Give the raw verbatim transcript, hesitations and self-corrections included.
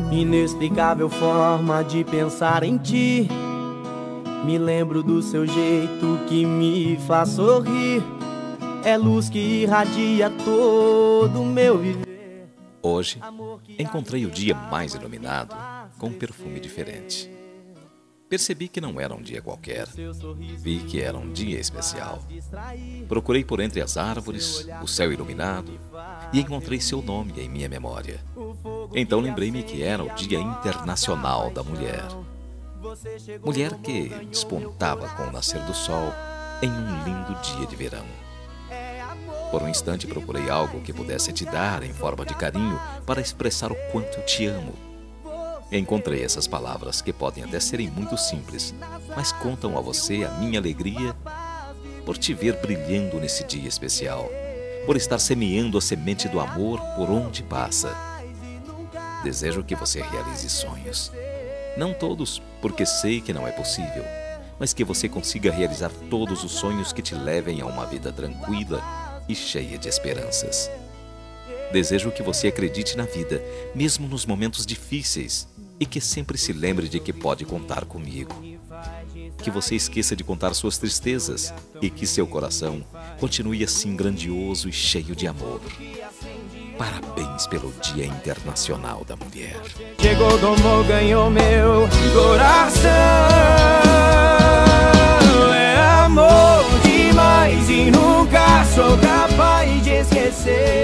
Inexplicável forma de pensar em ti. Me lembro do seu jeito que me faz sorrir. É luz que irradia todo o meu viver. Hoje, encontrei o dia mais iluminado com um perfume diferente. Percebi que não era um dia qualquer. Vi que era um dia especial. Procurei por entre as árvores, o céu iluminado, e encontrei seu nome em minha memória. Então lembrei-me que era o Dia Internacional da Mulher. Mulher que despontava com o nascer do sol em um lindo dia de verão. Por um instante procurei algo que pudesse te dar em forma de carinho para expressar o quanto eu te amo. Encontrei essas palavras que podem até serem muito simples, mas contam a você a minha alegria por te ver brilhando nesse dia especial, por estar semeando a semente do amor por onde passa. Desejo que você realize sonhos. Não todos, porque sei que não é possível, mas que você consiga realizar todos os sonhos que te levem a uma vida tranquila e cheia de esperanças. Desejo que você acredite na vida, mesmo nos momentos difíceis, e que sempre se lembre de que pode contar comigo. Que você esqueça de contar suas tristezas e que seu coração continue assim grandioso e cheio de amor. Parabéns pelo Dia Internacional da Mulher. Chegou, domou, ganhou meu coração. É amor demais e nunca sou capaz de esquecer.